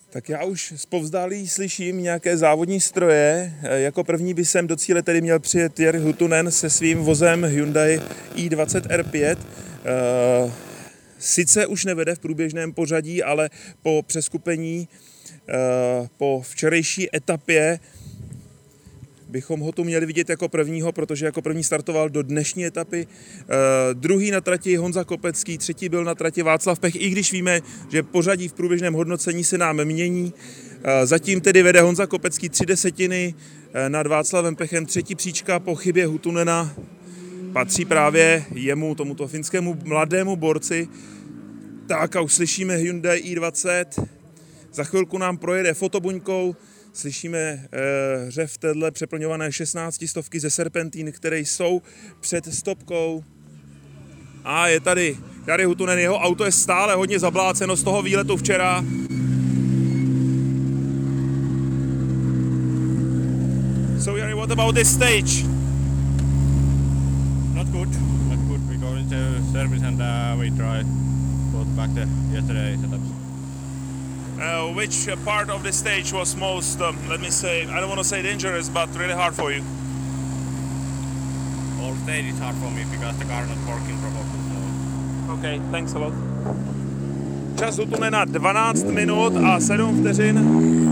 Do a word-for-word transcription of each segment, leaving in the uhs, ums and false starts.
Tak já už zpovzdálí slyším nějaké závodní stroje. Jako první by sem do cíle tedy měl přijet Jari Huttunen se svým vozem Hyundai i dvacet R pět. Sice už nevede v průběžném pořadí, ale po přeskupení, po včerejší etapě bychom ho tu měli vidět jako prvního, protože jako první startoval do dnešní etapy. Druhý na trati Honza Kopecký, třetí byl na trati Václav Pech, i když víme, že pořadí v průběžném hodnocení se nám mění. Zatím tedy vede Honza Kopecký tři desetiny nad Václavem Pechem, třetí příčka po chybě Huttunena patří právě jemu, tomuto finskému mladému borci. Tak a už slyšíme Hyundai i dvacet, za chvilku nám projede fotobuňkou, slyšíme eh, řev téhle přeplňované šestnáctistovky ze serpentín, které jsou před stopkou. A je tady Jari Huttunen, jeho auto je stále hodně zabláceno z toho výletu včera. So Jari, what about this stage? Not good, not good. We go into service and uh, we try go back to yesterday's setups. Uh, which part of the stage was most, um, let me say, I don't want to say dangerous, but really hard for you? All stage is hard for me because the car not working properly. So. Okay, thanks a lot. Čas Huttunena dvanáct minut a sedm vteřin.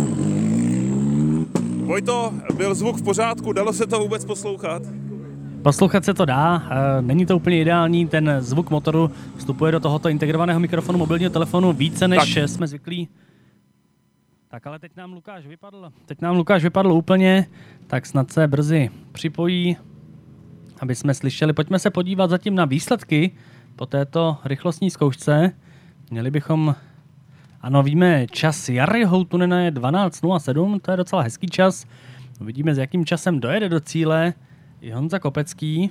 Vojto, byl zvuk v pořádku, dalo se to vůbec poslouchat? Poslouchat se to dá, není to úplně ideální, ten zvuk motoru vstupuje do tohoto integrovaného mikrofonu mobilního telefonu více než tak jsme zvyklí. Tak ale teď nám Lukáš vypadl, teď nám Lukáš vypadl úplně, tak snad se brzy připojí, aby jsme slyšeli. Pojďme se podívat zatím na výsledky po této rychlostní zkoušce. Měli bychom, ano víme, čas Jari Huttunena je dvanáct nula sedm, to je docela hezký čas. Uvidíme, s jakým časem dojede do cíle i Honza Kopecký.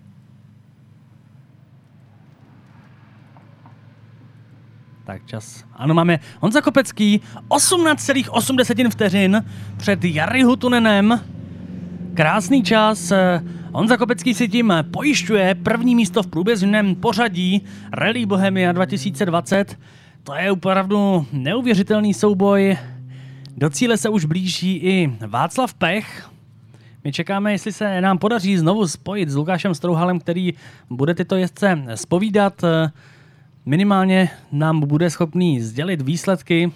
Tak čas. Ano, máme Honza Kopecký, osmnáct celá osm vteřin před Jari Huttunenem. Krásný čas. Honza Kopecký si tím pojišťuje první místo v průběžném pořadí Rally Bohemia dva tisíce dvacet. To je opravdu neuvěřitelný souboj. Do cíle se už blíží i Václav Pech. My čekáme, jestli se nám podaří znovu spojit s Lukášem Strouhalem, který bude tyto jezdce zpovídat. Minimálně nám bude schopný sdělit výsledky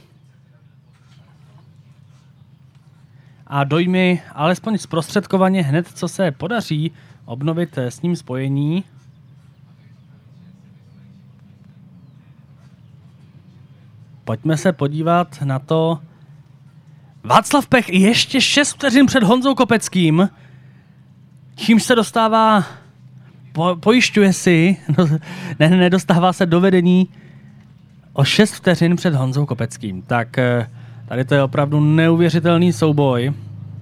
a dojmy, alespoň zprostředkovaně hned, co se podaří obnovit s ním spojení. Pojďme se podívat na to. Václav Pech ještě šest vteřin před Honzou Kopeckým, čímž se dostává, po, pojišťuje si, no, ne, nedostává se do vedení o šest vteřin před Honzou Kopeckým. Tak tady to je opravdu neuvěřitelný souboj.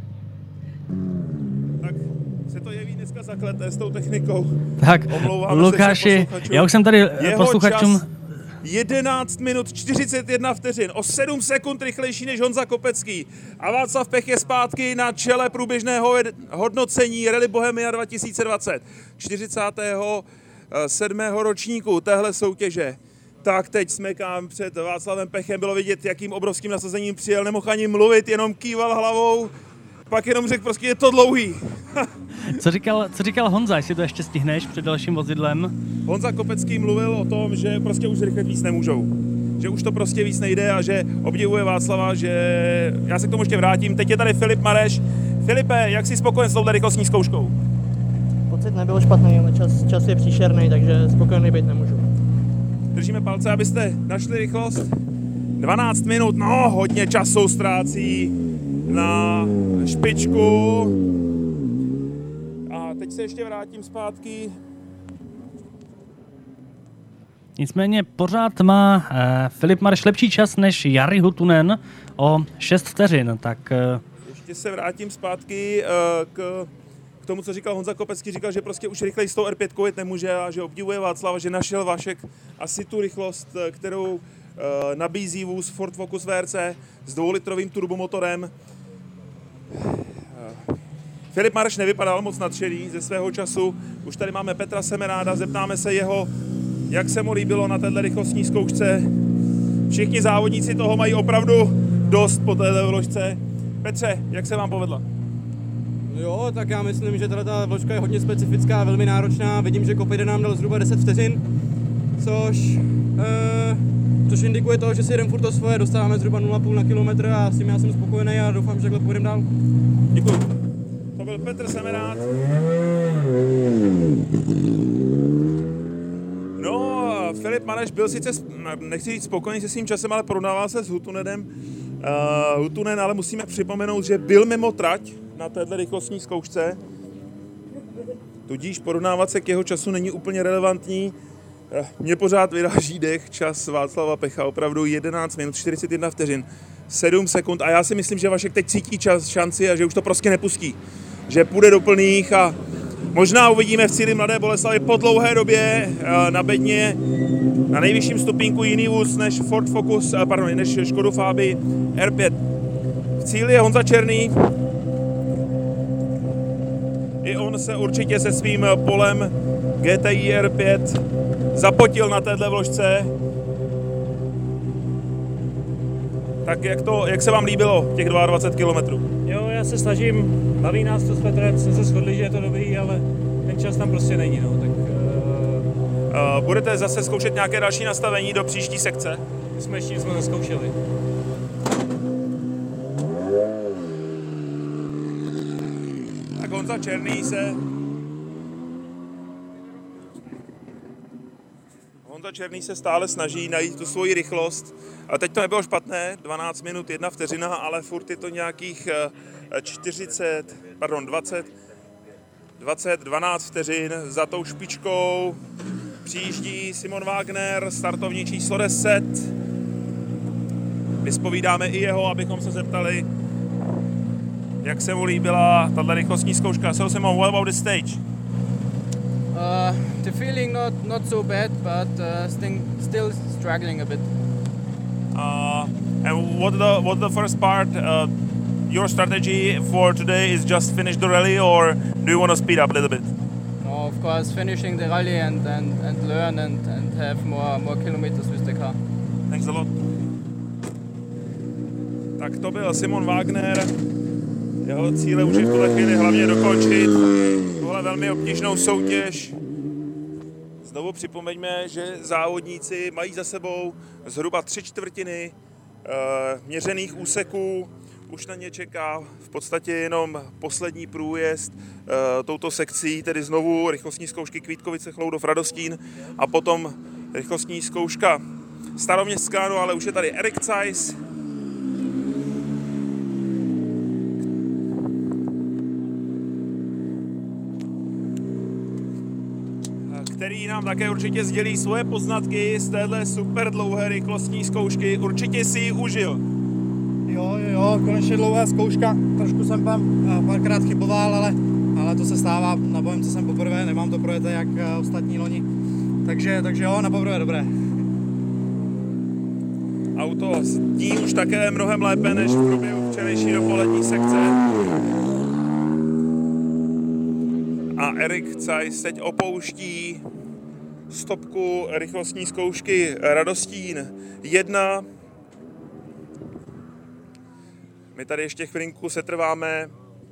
Tak se to jeví dneska zakleté s tou technikou. Tak, Lukáši, já už jsem tady posluchačům... jedenáct minut čtyřicet jedna vteřin, o sedm sekund rychlejší než Honza Kopecký. A Václav Pech je zpátky na čele průběžného hodnocení Rally Bohemia dva tisíce dvacet. čtyřicátého sedmého ročníku téhle soutěže. Tak teď smekám před Václavem Pechem, bylo vidět, jakým obrovským nasazením přijel, nemohl ani mluvit, jenom kýval hlavou. Pak jenom řekl, prostě je to dlouhý. co, říkal, co říkal Honza, jestli to ještě stihneš před dalším vozidlem? Honza Kopecký mluvil o tom, že prostě už rychle víc nemůžou. Že už to prostě víc nejde a že obdivuje Václava, že já se k tomu ještě vrátím. Teď je tady Filip Mareš. Filipe, jak jsi spokojen s touhle rychlostní zkouškou? Pocit nebyl špatný, ale čas, čas je příšerný, takže spokojený být nemůžu. Držíme palce, abyste našli rychlost. dvanáct minut, no hodně času ztrácí na špičku. A teď se ještě vrátím zpátky. Nicméně pořád má uh, Filip Mareš lepší čas než Jari Huttunen o šest vteřin, tak... Uh... Ještě se vrátím zpátky uh, k, k tomu, co říkal Honza Kopecký. Říkal, že prostě už rychleji s tou R pět jet nemůže a že obdivuje Václava, že našel Vašek asi tu rychlost, kterou uh, nabízí vůz Ford Focus V R C s dvoulitrovým turbomotorem. Filip Mareš nevypadal moc nadšený ze svého času. Už tady máme Petra Semeráda, zeptáme se jeho, jak se mu líbilo na této rychlostní zkoušce. Všichni závodníci toho mají opravdu dost po téhle vložce. Petře, jak se vám povedla? Jo, tak já myslím, že teda ta vložka je hodně specifická, velmi náročná. Vidím, že Kopejde nám dal zhruba deset vteřin, což, eh, což indikuje to, že si jdem furt to svoje, dostáváme zhruba nula celá pět na kilometr a s tím já jsem spokojený a doufám, že takhle půjdem dál. Děkuji. To byl Petr Semerát. No, Filip Maneš byl sice, nechci říct spokojený se svým časem, ale porovnával se s Hutunenem. Uh, Hutunen, ale musíme připomenout, že byl mimo trať na této rychlostní zkoušce. Tudíž porovnávat se k jeho času není úplně relevantní. Uh, Mně pořád vyráží dech čas Václava Pecha, opravdu jedenáct minut čtyřicet jedna vteřin, sedm sekund a já si myslím, že Vašek teď cítí čas, šanci a že už to prostě nepustí. Že půjde do plných a možná uvidíme v cíli Mladé Boleslavi po dlouhé době na bedně na nejvyšším stupínku jiný vůz než Ford Focus, pardon, než Škodu Fáby R pět. V cíli je Honza Černý. I on se určitě se svým polem G T I R pět zapotil na téhle vložce. Tak jak, to, jak se vám líbilo těch dvacet dva kilometrů? Jo, já se snažím, baví nás to s Petrem, jsme se shodli, že je to dobrý, ale ten čas tam prostě není, no, tak... Uh... Uh, budete zase zkoušet nějaké další nastavení do příští sekce? My jsme ještě nic jsme neskoušeli. Tak Honza Černý se... Honza Černý se stále snaží najít tu svoji rychlost. A teď to nebylo špatné, dvanáct minut, jedna vteřina, ale furt je to nějakých čtyřicet, pardon, dvacet, dvacet, dvanáct vteřin za tou špičkou. Přijíždí Simon Wagner, startovní číslo deset. Vyspovídáme i jeho, abychom se zeptali, jak se mu líbila tato rychlostní zkouška. So Simon, what about the stage? Uh, the feeling not, not so bad, but uh, still, still struggling a bit. Uh, and what the what the first part? Uh, your strategy for today is just finish the rally, or do you want to speed up a little bit? No, of course, finishing the rally and, and, and learn and, and have more more kilometers with the car. Thanks a lot. Tak to byl Simon Wagner. Jeho cíle už je v tuhle chvíli hlavně dokončit tuhle velmi obtížnou soutěž. Znovu připomeňme, že závodníci mají za sebou zhruba tři čtvrtiny e, měřených úseků. Už na ně čeká v podstatě jenom poslední průjezd e, touto sekcí, tedy znovu rychlostní zkoušky Kvítkovice, Chloudov, Radostín a potom rychlostní zkouška Staroměstská, no ale už je tady Erik Zeiss. Který nám také určitě sdělí svoje poznatky z téhle super dlouhé rychlostní zkoušky. Určitě si ji užil. Jo, jo, jo, konečně dlouhá zkouška. Trošku jsem tam párkrát chyboval, ale, ale to se stává. Na Bohemce jsem poprvé, nemám to projete jak ostatní loni. Takže, takže jo, na poprvé dobré. Auto sní už také mnohem lépe než v průběhu včerejší dopolední sekce. A Erik Zeiss teď opouští stopku rychlostní zkoušky Radostín jedna. My tady ještě chvilinku setrváme,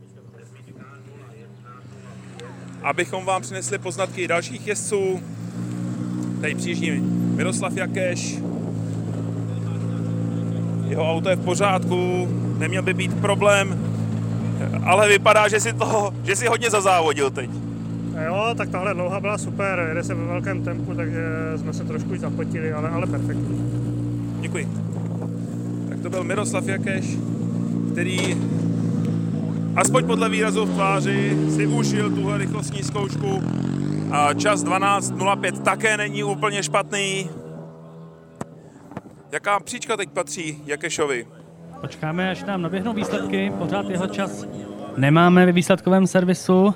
abychom vám přinesli poznatky dalších jezdců. Tady přijíždí Miroslav Jakeš. Jeho auto je v pořádku, neměl by být problém, ale vypadá, že si, to, že si hodně zazávodil teď. Jo, tak tahle dlouhá byla super, jede se ve velkém tempu, takže jsme se trošku i zapotili, ale, ale perfektní. Děkuji. Tak to byl Miroslav Jakeš, který aspoň podle výrazu v tváři si užil tuhle rychlostní zkoušku. A čas dvanáct nula pět také není úplně špatný. Jaká příčka teď patří Jakešovi? Počkáme, až nám naběhnou výsledky, pořád jeho čas nemáme ve výsledkovém servisu.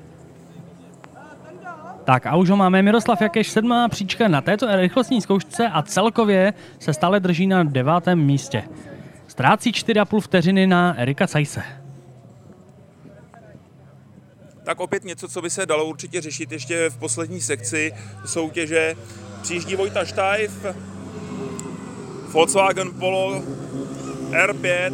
Tak a už ho máme, Miroslav Jakeš, sedmá příčka na této rychlostní zkoušce a celkově se stále drží na devátém místě. Ztrácí čtyři a půl vteřiny na Erika Zeisse. Tak opět něco, co by se dalo určitě řešit ještě v poslední sekci soutěže. Přijíždí Vojta Štajf, Volkswagen Polo R pět.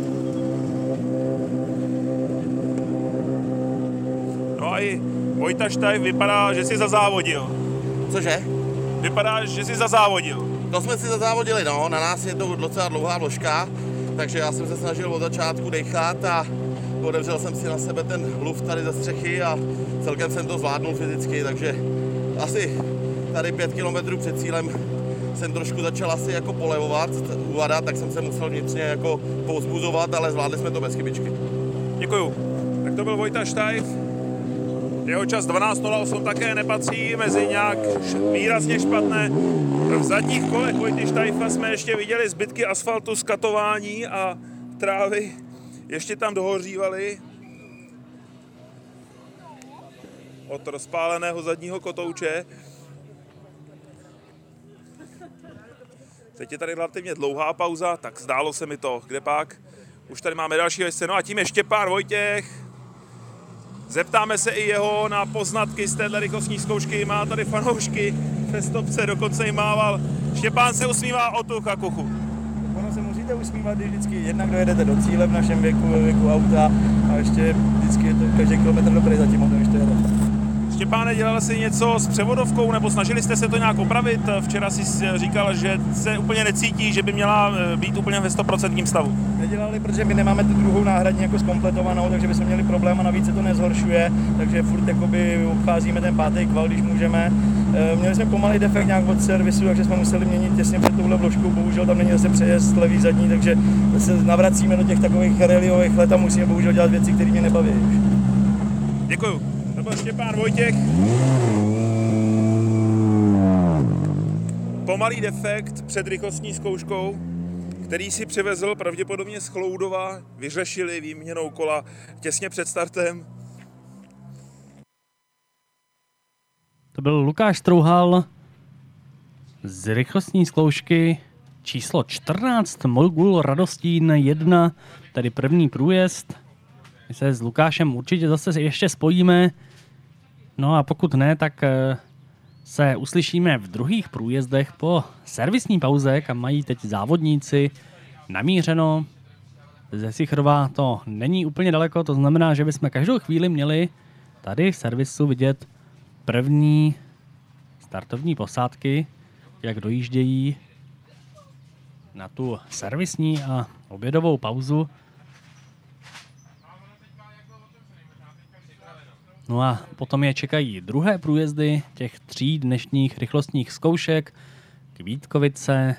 No a i Vojta Štajf vypadá, že si zazávodil. Cože? Vypadá, že si zazávodil. To jsme si zazávodili, no, na nás je to docela dlouhá vložka, takže já jsem se snažil od začátku dechat a otevřel jsem si na sebe ten luft tady ze střechy a celkem jsem to zvládnul fyzicky, takže asi tady pět kilometrů před cílem jsem trošku začal asi jako polevovat, uvadat, tak jsem se musel vnitřně jako povzbuzovat, ale zvládli jsme to bez chybičky. Děkuju. Tak to byl Vojta Štajf. Jeho čas dvanáct nula osm také nepatří mezi nějak výrazně špatné. V zadních kolech Vojty Štajfa jsme ještě viděli zbytky asfaltu, skatování a trávy. Ještě tam dohořívaly od rozpáleného zadního kotouče. Teď je tady relativně dlouhá pauza, tak zdálo se mi to. Kde pak? Už tady máme další scénu a tím je Štěpán Vojtěch. Zeptáme se i jeho na poznatky z téhle rychlostní zkoušky. Má tady fanoušky ve stopce, dokonce jim mával. Štěpán se usmívá o tuch a kuchu. Ono se musíte usmívat, když vždycky jednak dojedete do cíle v našem věku, ve věku auta a ještě vždycky je to každý kilometr dobrý za tím autem, když to jede. Štěpáne, dělal jsi něco s převodovkou nebo snažili jste se to nějak opravit? Včera jsi říkal, že se úplně necítí, že by měla být úplně ve sto procent stavu. Nedělali, protože my nemáme tu druhou náhradní jako zkompletovanou, takže bychom měli problém a navíc se to nezhoršuje, takže furt jakoby obcházíme ten pátý kval, když můžeme. Měli jsme pomalý defekt nějak od servisu, takže jsme museli měnit těsně před touhle vložkou, bohužel tam není zase přejezd levý zadní, takže se navracíme do těch takových rallyových let a musíme bohužel dělat věci, které mě nebaví. Děkuju. To byl Štěpán Vojtěch. Pomalý defekt před rychlostní zkouškou, který si přivezl pravděpodobně z Chloudova, vyřešili výměnou kola těsně před startem. To byl Lukáš Strouhal z rychlostní zkoušky číslo čtrnáct, Mogul Radostín jedna, tady první průjezd. My se s Lukášem určitě zase ještě spojíme. No a pokud ne, tak se uslyšíme v druhých průjezdech po servisní pauze, kam mají teď závodníci namířeno. Ze Sichrova to není úplně daleko, to znamená, že bychom každou chvíli měli tady v servisu vidět první startovní posádky, jak dojíždějí na tu servisní a obědovou pauzu. No a potom je čekají druhé průjezdy těch tří dnešních rychlostních zkoušek. Kvítkovice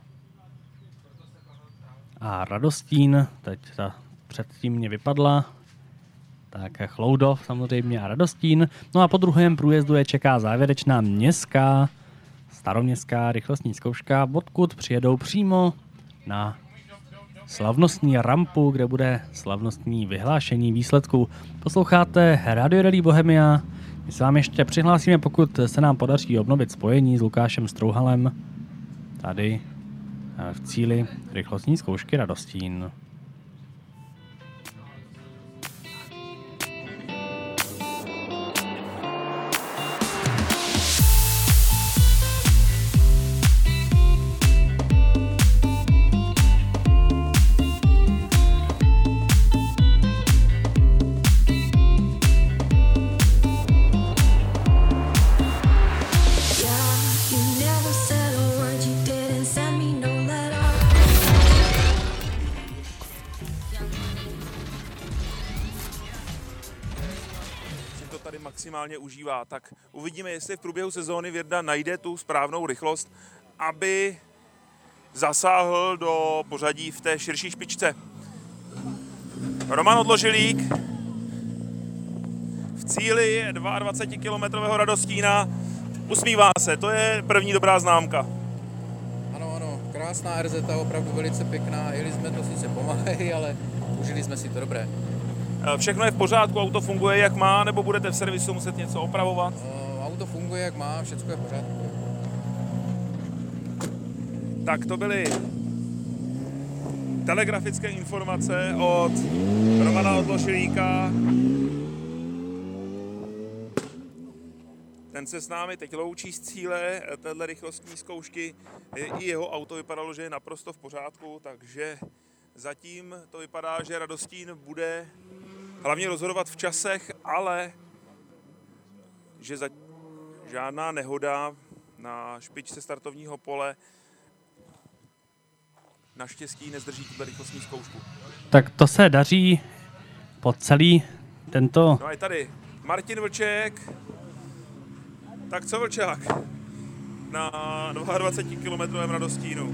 a Radostín, teď ta předtím mě vypadla, tak Chloudov samozřejmě a Radostín. No a po druhém průjezdu je čeká závěrečná městská, staroměstská rychlostní zkouška, odkud přijedou přímo na slavnostní rampu, kde bude slavnostní vyhlášení výsledků. Posloucháte Radio Rally Bohemia. My se vám ještě přihlásíme, pokud se nám podaří obnovit spojení s Lukášem Strouhalem tady v cíli rychlostní zkoušky Radostín. Maximálně užívá, tak uvidíme, jestli v průběhu sezóny Věrda najde tu správnou rychlost, aby zasáhl do pořadí v té širší špičce. Roman Odložilík v cíli dvacetikilometrového Radostína usmívá se, to je první dobrá známka. Ano, ano, krásná R Z, opravdu velice pěkná, jeli jsme to sice pomalej, ale užili jsme si to dobré. Všechno je v pořádku, auto funguje jak má, nebo budete v servisu muset něco opravovat? Uh, auto funguje jak má, všechno je v pořádku. Tak to byly telegrafické informace od Romana Odložilíka. Ten se s námi teď loučí z cíle téhle rychlostní zkoušky. I jeho auto vypadalo, že je naprosto v pořádku, takže Zatím to vypadá, že Radostín bude hlavně rozhodovat v časech, ale že za... žádná nehoda na špičce startovního pole naštěstí nezdrží tuto rychlostní zkoušku. Tak to se daří po celý tento... No a je tady Martin Vlček. Tak co Vlčák? Na dvacet dva kilometrovém Radostínu.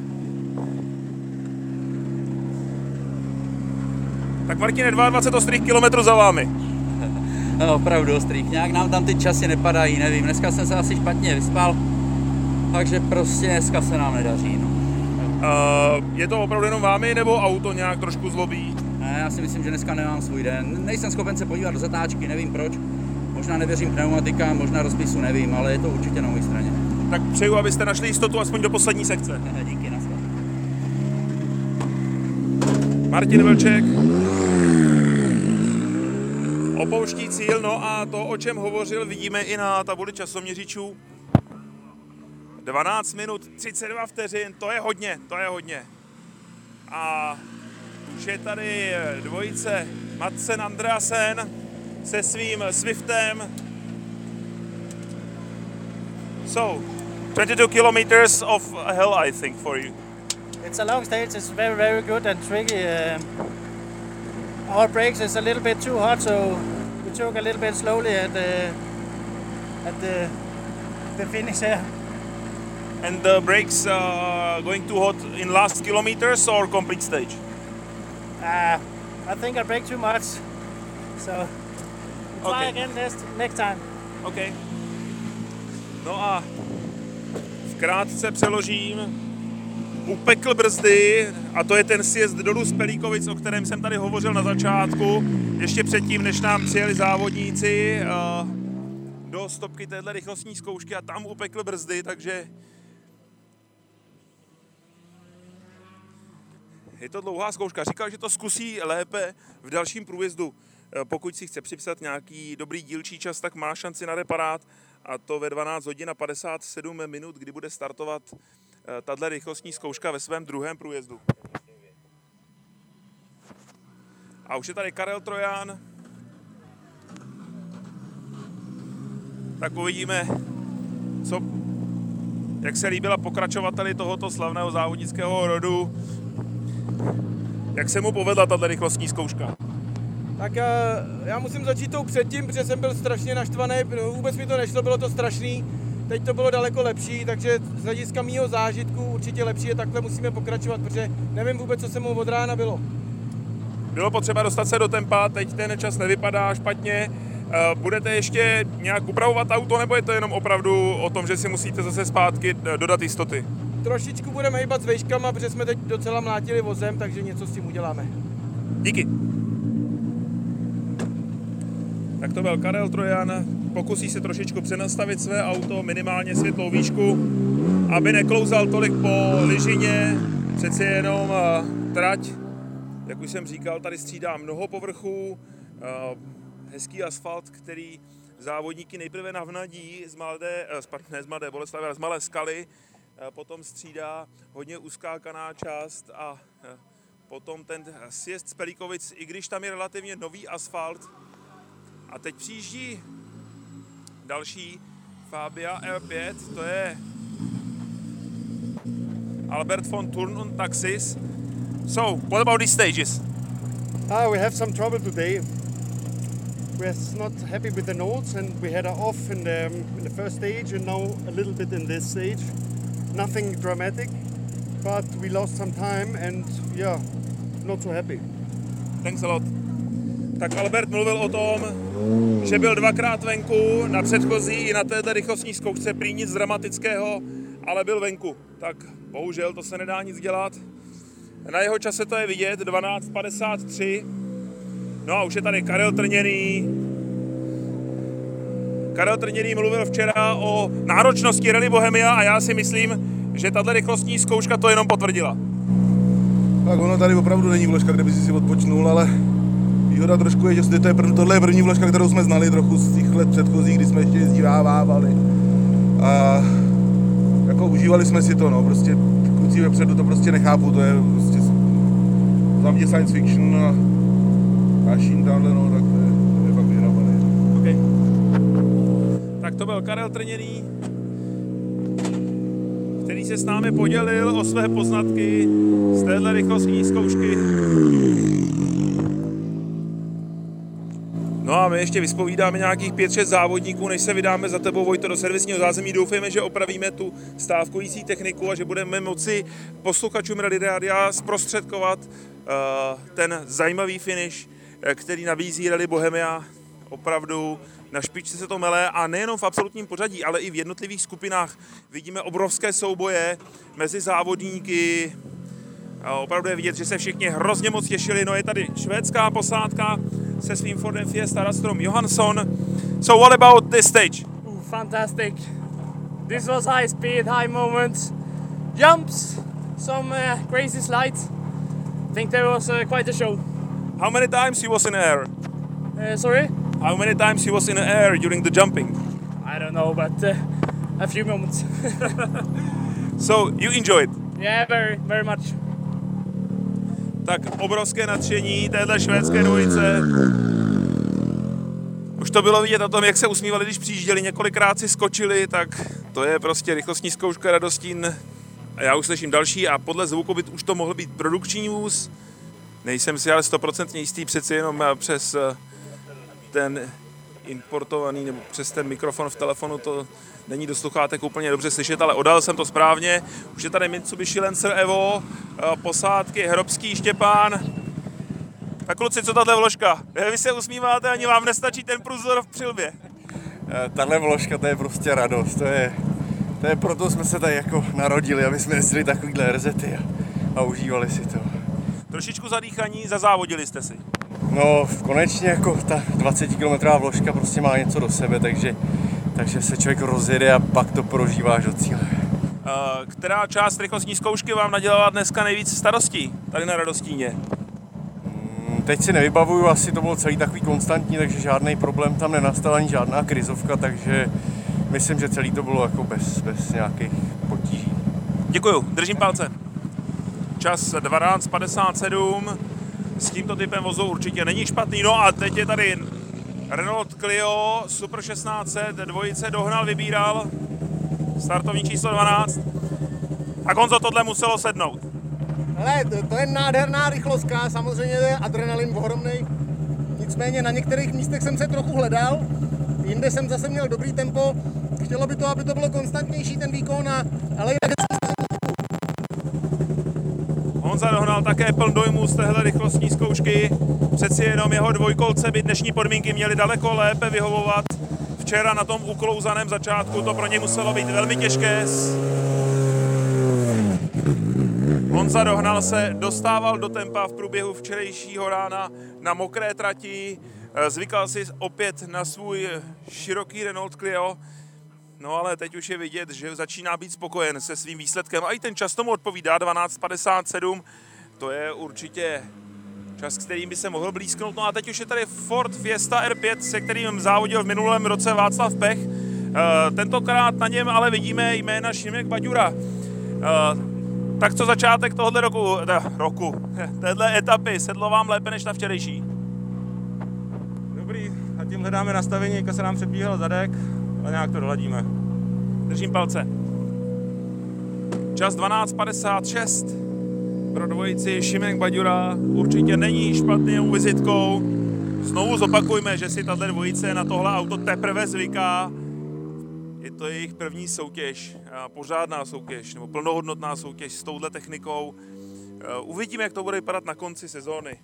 Tak Martine, dvacet dva ostrých kilometrů za vámi. No, opravdu ostrých. Nějak nám tam ty časy nepadají, nevím. Dneska jsem se asi špatně vyspal, takže prostě dneska se nám nedaří. No. Uh, je to opravdu jenom vámi, nebo auto nějak trošku zlobí? Ne, já si myslím, že dneska nemám svůj den. Nejsem schopen se podívat do zatáčky, nevím proč. Možná nevěřím pneumatikám, možná rozpisu, nevím, ale je to určitě na mojí straně. Tak přeju, abyste našli jistotu aspoň do poslední sekce. Díky, naschle. Martin Vlček opouští cíl, no a to, o čem hovořil, vidíme i na tabuli časoměřičů. dvanáct minut třicet dva vteřin, to je hodně, to je hodně. A už je tady dvojice Madsen Andreasen se svým Swiftem. So, twenty-two kilometers of hell, I think, for you. It's a long stage, it's very, very good and tricky. Um, our brakes is a little bit too hot, so we took a little bit slowly at the, at the, the finish here. And the brakes uh, going too hot in last kilometers or complete stage? Uh, I think I brake too much, so we'll try Okay. again next, next time. Okay. No a vkrátce přeložím. Upekl brzdy a to je ten sjezd dolů z Pelíkovic, o kterém jsem tady hovořil na začátku. Ještě předtím, než nám přijeli závodníci uh, do stopky téhle rychlostní zkoušky a tam upekl brzdy, takže je to dlouhá zkouška. Říkal, že to zkusí lépe v dalším průjezdu. Pokud si chce připsat nějaký dobrý dílčí čas, tak má šanci na reparát a to ve dvanáct hodin a padesát sedm minut, kdy bude startovat tato rychlostní zkouška ve svém druhém průjezdu. A už je tady Karel Trojan. Tak uvidíme, co, jak se líbila pokračovateli tohoto slavného závodnického rodu. Jak se mu povedla tato rychlostní zkouška? Tak já, já musím začít tou předtím, protože jsem byl strašně naštvaný, vůbec mi to nešlo, bylo to strašný. Teď to bylo daleko lepší, takže z hlediska mýho zážitku určitě lepší je, takhle musíme pokračovat, protože nevím vůbec, co se mu od rána bylo. Bylo potřeba dostat se do tempa, teď ten čas nevypadá špatně. Budete ještě nějak upravovat auto, nebo je to jenom opravdu o tom, že si musíte zase zpátky dodat jistoty? Trošičku budeme hejbat s vejškama, protože jsme teď docela mlátili vozem, takže něco s tím uděláme. Díky. Tak to byl Karel Trojan, pokusí se trošičku přenastavit své auto, minimálně světlou výšku, aby neklouzal tolik po lyžině, přeci jenom trať, jak už jsem říkal, tady střídá mnoho povrchů, hezký asfalt, který závodníky nejprve navnadí z Mladé, ne z Mladé Boleslavi, ale z Malé Skaly, potom střídá hodně uskákaná část a potom ten sjezd z Pelíkovic, i když tam je relativně nový asfalt. A teď přijíždí další Fabia R pět, to je Albert von Thurn und Taxis. So, what about these stages? Ah, we have some trouble today. We're not happy with the notes and we had a off in the, in the first stage and now a little bit in this stage. Nothing dramatic, but we lost some time and yeah, not so happy. Thanks a lot. Tak Albert mluvil o tom, že byl dvakrát venku, na předchozí i na této rychlostní zkoušce, prý nic dramatického, ale byl venku. Tak bohužel to se nedá nic dělat. Na jeho čase to je vidět, dvanáct padesát tři. No a už je tady Karel Trněný. Karel Trněný mluvil včera o náročnosti Rally Bohemia a já si myslím, že tato rychlostní zkouška to jenom potvrdila. Tak ono tady opravdu není vložka, kde by si si odpočnul, ale výhoda trošku je, že to je prv, tohle je první vložka, kterou jsme znali trochu z těch let předchozích, kdy jsme ještě jezdívávali. A jako užívali jsme si to, no, prostě kluci vepředu to prostě nechápu, to je prostě za mě science fiction a, a Šín tamhle, no, tak to je, to je fakt vyhrabaný. Okay. Tak to byl Karel Trněný, který se s námi podělil o své poznatky z téhle rychlostní zkoušky. No a my ještě vyspovídáme nějakých pět šest závodníků, než se vydáme za tebou, Vojto, do servisního zázemí. Doufejme, že opravíme tu stávkující techniku a že budeme moci posluchačům Rally Rádia zprostředkovat uh, ten zajímavý finish, který nabízí Rally Bohemia. Opravdu na špičce se to mele a nejenom v absolutním pořadí, ale i v jednotlivých skupinách vidíme obrovské souboje mezi závodníky. A opravdu je vidět, že se všichni hrozně moc těšili. No je tady švédská posádka se svým Fordem Fiesta Rastrom Johansson. So what about this stage? Ooh, fantastic. This was high speed, high moments, jumps, some uh, crazy slides. I think there was uh, quite a show. How many times he was in the air? Uh, sorry? How many times he was in the air during the jumping? I don't know, but uh, a few moments. So you enjoyed? Yeah, very, very much. Tak obrovské nadšení téhle švédské dvojice. Už to bylo vidět na tom, jak se usmívali, když přijížděli, několikrát si skočili, tak to je prostě rychlostní zkouška Radostín. A já už slyším další a podle zvuku by už to mohl být produkční vůz. Nejsem si ale stoprocentně jistý, přeci jenom přes ten importovaný, nebo přes ten mikrofon v telefonu to není do sluchátek úplně dobře slyšet, ale odal jsem to správně. Už je tady Mitsubishi Lancer Evo, posádky Hrobský, Štěpán. Tak kluci, co tato vložka? Vy se usmíváte, ani vám nestačí ten průzor v přilbě. Tahle vložka, to je prostě radost, to je, to je proto jsme se tady jako narodili, aby jsme jezdili takovýhle er zety a, a užívali si to. Trošičku zadýchaní, zazávodili jste si. No, konečně jako ta dvacetikilometrová vložka prostě má něco do sebe, takže, takže se člověk rozjede a pak to prožíváš do cíle. Která část rychlostní zkoušky vám nadělala dneska nejvíc starostí tady na Radostíně? Teď si nevybavuju, asi to bylo celý takový konstantní, takže žádný problém tam nenastal, ani žádná krizovka, takže myslím, že celý to bylo jako bez, bez nějakých potíží. Děkuju, držím palce. Čas dvanáct padesát sedm, s tímto typem vozu určitě není špatný. No a teď je tady Renault Clio Super šestnáct set, dvojice dohnal, vybíral, startovní číslo dvanáct. A Honzo, tohle muselo sednout. Hele, to, to je nádherná rychlostka, samozřejmě je adrenalin ohromnej. Nicméně na některých místech jsem se trochu hledal, jinde jsem zase měl dobrý tempo. Chtělo by to, aby to bylo konstantnější ten výkon, a, ale je Honza dohnal také pln dojmu z téhle rychlostní zkoušky. Přeci jenom jeho dvojkolce by dnešní podmínky měly daleko lépe vyhovovat. Včera na tom uklouzaném začátku to pro ně muselo být velmi těžké. Honza dohnal se, dostával do tempa v průběhu včerejšího rána na mokré trati. Zvykal si opět na svůj široký Renault Clio. No ale teď už je vidět, že začíná být spokojen se svým výsledkem. A i ten čas tomu odpovídá, dvanáct padesát sedm. To je určitě čas, kterým by se mohl blízknout. No a teď už je tady Ford Fiesta R pět, se kterým závodil v minulém roce Václav Pech. Tentokrát na něm ale vidíme jména Šimek Baďura. Tak co začátek tohoto roku, roku, téhle etapy, sedlo vám lépe než na včerejší? Dobrý, a tím hledáme nastavení, jak se nám přepíhal zadek, ale nějak to doladíme. Držím palce. Čas dvanáct padesát šest pro dvojici Šimek Baďura určitě není špatnou vizitkou. Znovu zopakujme, že si tato dvojice na tohle auto teprve zvyká. Je to jejich první soutěž, pořádná soutěž, nebo plnohodnotná soutěž s touhle technikou. Uvidíme, jak to bude vypadat na konci sezóny.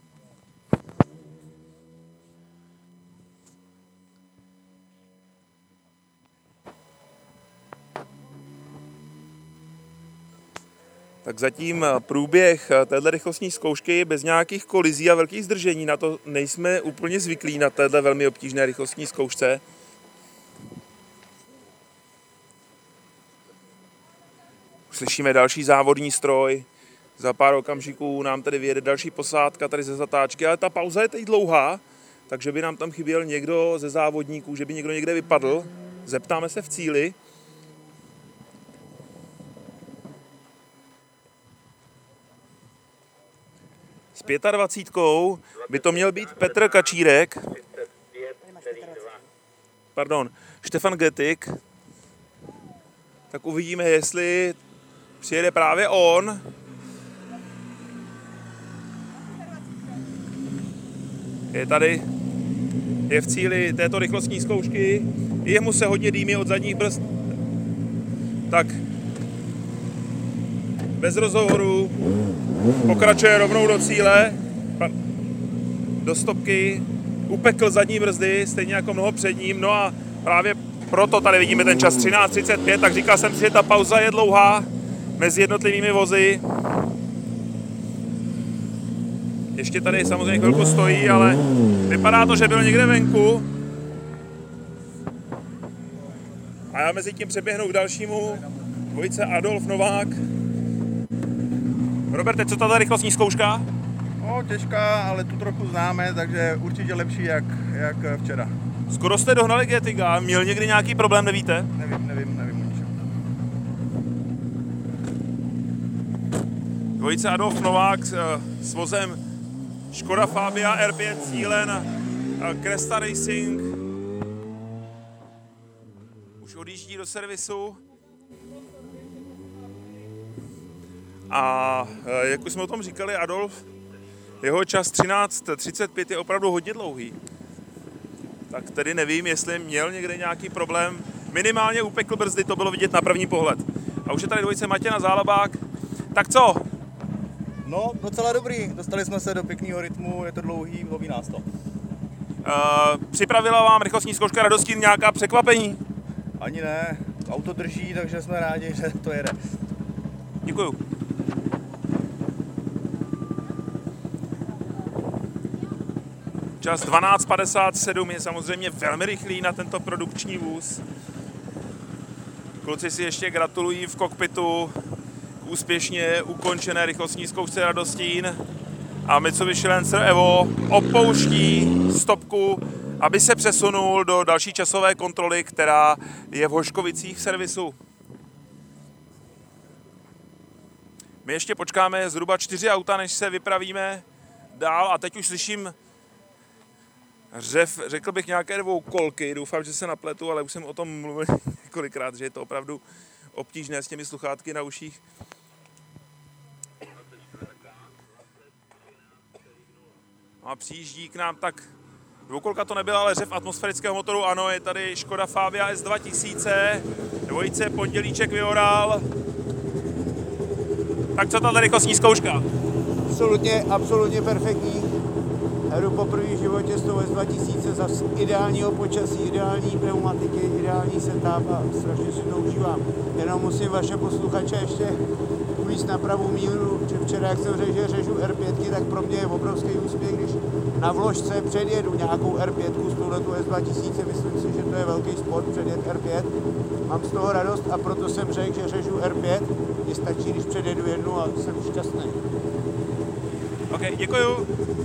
Tak zatím průběh téhle rychlostní zkoušky bez nějakých kolizí a velkých zdržení. Na to nejsme úplně zvyklí na téhle velmi obtížné rychlostní zkoušce. Slyšíme další závodní stroj. Za pár okamžiků nám tady vyjede další posádka tady ze zatáčky, ale ta pauza je teď dlouhá, takže by nám tam chyběl někdo ze závodníků, že by někdo někde vypadl. Zeptáme se v cíli. S dvacítkou by to měl být Petr Kačírek. Pardon, Štefan Getik. Tak uvidíme, jestli přijede právě on. Je tady, je v cíli této rychlostní zkoušky. Jemu se hodně dýmí od zadních brzd. Tak, bez rozhovoru, pokračuje rovnou do cíle, do stopky, upekl zadní brzdy, stejně jako mnoho před ním, no a právě proto tady vidíme ten čas třináct třicet pět, tak říkal jsem si, že ta pauza je dlouhá mezi jednotlivými vozy. Ještě tady samozřejmě chvilku stojí, ale vypadá to, že byl někde venku. A já mezi tím přeběhnu k dalšímu, dvojice Adolf Novák. Roberte, co tato rychlostní zkouška? No, těžká, ale tu trochu známe, takže určitě lepší jak, jak včera. Skoro jste dohnali Getiga, měl někdy nějaký problém, nevíte? Nevím, nevím, nevím o ničem. Dvojice Adolf Novák s vozem Škoda Fabia R pět cílen Cresta Racing. Už odjíždí do servisu. A jak už jsme o tom říkali, Adolf, jeho čas třináct třicet pět je opravdu hodně dlouhý. Tak tedy nevím, jestli měl někde nějaký problém. Minimálně upekl brzdy, to bylo vidět na první pohled. A už je tady dvojice Matěna Zálabák. Tak co? No, docela dobrý. Dostali jsme se do pěkného rytmu, je to dlouhý, loví nás to. Uh, připravila vám rychlostní zkouška Radostín nějaká překvapení? Ani ne, auto drží, takže jsme rádi, že to jede. Děkuju. Čas dvanáct padesát sedm je samozřejmě velmi rychlý na tento produkční vůz. Kluci si ještě gratulují v kokpitu k úspěšně ukončené rychlostní zkoušce Radostín. A Mitsubishi Lancer Evo opouští stopku, aby se přesunul do další časové kontroly, která je v Hoškovicích v servisu. My ještě počkáme zhruba čtyři auta, než se vypravíme dál a teď už slyším řev, řekl bych nějaké dvou kolky, doufám, že se napletu, ale už jsem o tom mluvil několikrát, že je to opravdu obtížné s těmi sluchátky na uších. A přijíždí k nám tak, dvoukolka to nebyla, ale řev atmosférického motoru, ano, je tady Škoda Fabia S dva tisíce, dvojice Pondělíček Vyoral. Tak co ta rychlostní zkouška? Absolutně, absolutně perfektní. Jdu poprvé v životě s tou S dva tisíce za ideálního počasí, ideální pneumatiky, ideální setup a strašně si to užívám. Jenom musím vaše posluchače ještě uvíct na pravou míru, že včera, jak jsem řekl, že řežu R pět, tak pro mě je obrovský úspěch, když na vložce předjedu nějakou R pět s touhletou S dva tisíce, myslím si, že to je velký sport předjet R pět. Mám z toho radost a proto jsem řekl, že řežu R pět, mně stačí, když předjedu jednu a jsem šťastný. OK, děkuju.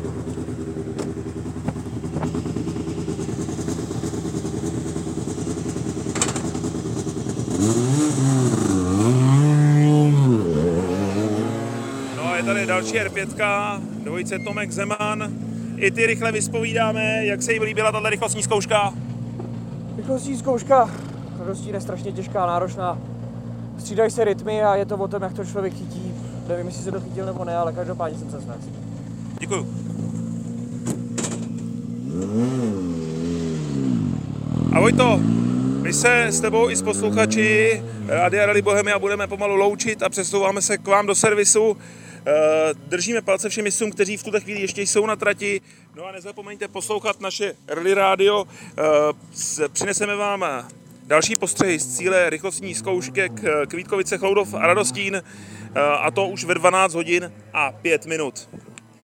No a je tady další R pět, dvojice Tomek Zeman. I ty rychle vyspovídáme, jak se jim líbila tato rychlostní zkouška? Rychlostní zkouška, Radostín je strašně těžká, náročná. Střídají se rytmy a je to o tom, jak to člověk chytí. Nevím, jestli se to chytil nebo ne, ale každopádně jsem se snesl. Děkuju. A Vojto, my se s tebou i s posluchači Rádia Rally Bohemia budeme pomalu loučit a přesouváme se k vám do servisu. Držíme palce všem mistrům, kteří v tuto chvíli ještě jsou na trati. No a nezapomeňte poslouchat naše Rally Radio. Přineseme vám další postřehy z cíle rychlostní zkoušky k Vítkovice, Chloudov a Radostín. A to už ve dvanáct hodin a pět minut.